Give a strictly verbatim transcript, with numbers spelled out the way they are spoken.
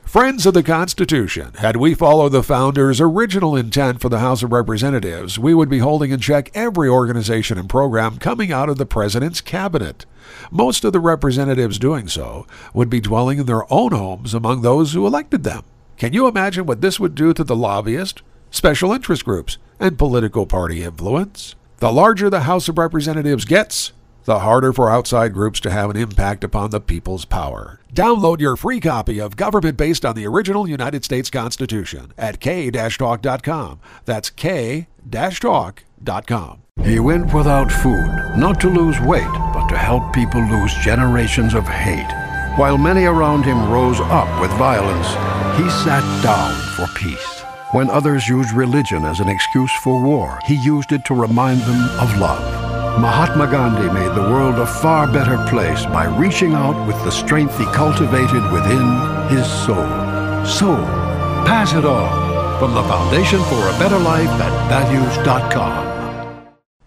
Friends of the Constitution, had we followed the founders' original intent for the House of Representatives, we would be holding in check every organization and program coming out of the President's cabinet. Most of the representatives doing so would be dwelling in their own homes among those who elected them. Can you imagine what this would do to the lobbyists, special interest groups, and political party influence? The larger the House of Representatives gets, the harder for outside groups to have an impact upon the people's power. Download your free copy of Government Based on the Original United States Constitution at k dash talk dot com. That's k dash talk dot com. He went without food, not to lose weight, but to help people lose generations of hate. While many around him rose up with violence, he sat down for peace. When others used religion as an excuse for war, he used it to remind them of love. Mahatma Gandhi made the world a far better place by reaching out with the strength he cultivated within his soul. Soul. Pass it on. From the Foundation for a Better Life at values dot com.